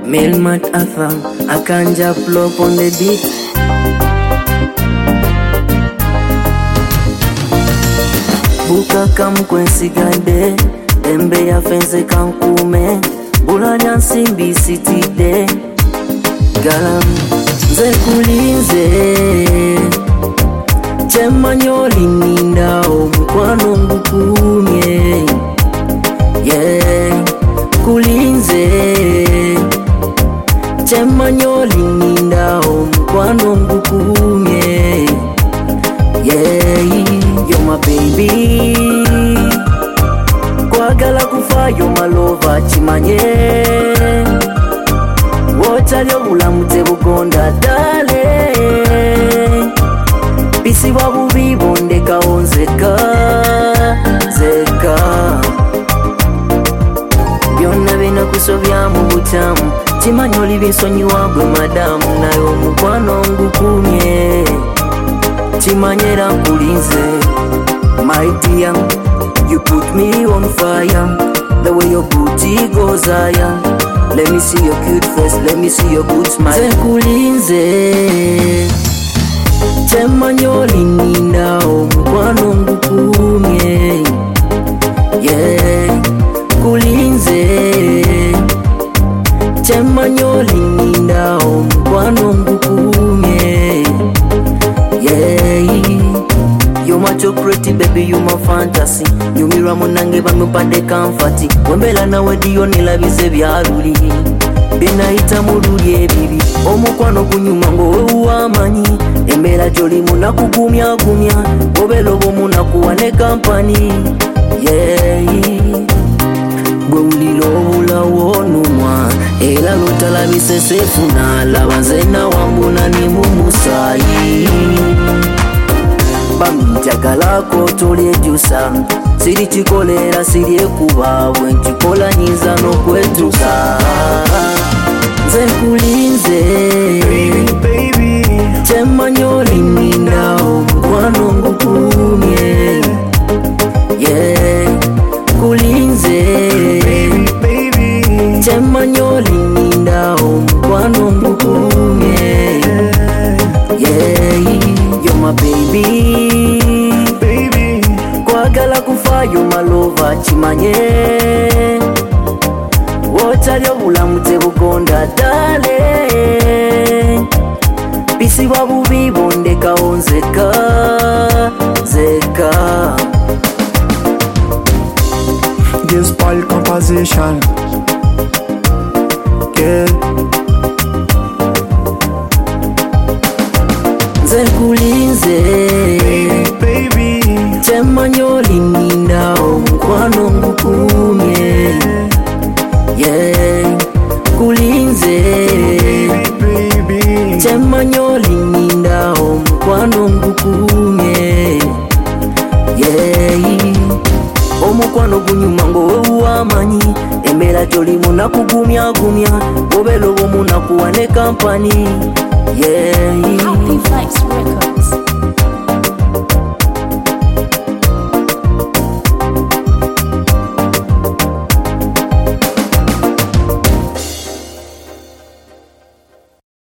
Melmat Afam, Akanja Plop on the beat. Buka kamkwensi gande, Dembe ya fense kankume, Bulanya nsimbi sitide, Galam, nze kulinze, Chemanyoli ninda omukwano ngukumye, yeah, kulinze, Chemanyoli ninda omukwano ngukumye, yeah, you're my baby, kwagala kufa you're my lover chimanye, wotalyo bulamu tebugonda dale, bisiba bubi bondeka onzeka zeka, byonna bina kusobya mu butamu, chimanye oli binsonyiwa gwe madamu, naye omukwano ngukumye, chimanyera nkulinze. My dear, you put me on fire, the way your booty goes higher. Let me see your cute face, let me see your good smile. Nze nkulinze, Chemanyoli ninda omukwano ngukumye, yeah, kulinze, Chemanyoli ninda omukwano ngukumye, yeah. You my pretty baby, you my fantasy. You mira munange bamupande kamfati. Wembela na wediyo nilabize byaruli. Bena ita muruli ebibi. Omukwano kunyuma ngo wewe wamanyi. Embela joli munakugumya gumya. Obelo bo munakuwane kampani. Yeah. Gwe ulilo ula wonumwa. Ela lutalabise sefuna. Labanze na wambuna ni mumusayi. Bamjagala ko tulyejusa, siri chikolera siri ekuba, bwenchikola nyiza n'okwetuka. Nze nkulinze, baby, Chemanyoli ninda omukwano ngukumye, yeah, kulinze, baby, Chemanyoli ninda omukwano ngukumye, yeah, you're my baby, kwagala kufa you're my lover chimanye, wotalyo bulamu tebugonda dale, bisiba bubi bondeka onzeka zeka. This spoil composition, yeah. Nze nkulinze, baby, Chemanyoli ninda omukwano ngukumye, yeah, kulinze, baby, Chemanyoli ninda omukwano ngukumye, yeah, omukwano gunyuma ngo wewe wamanyi, embela joli munakugumya gumya, obelo bo munakuwane kampani, yeah. Happy Vibes.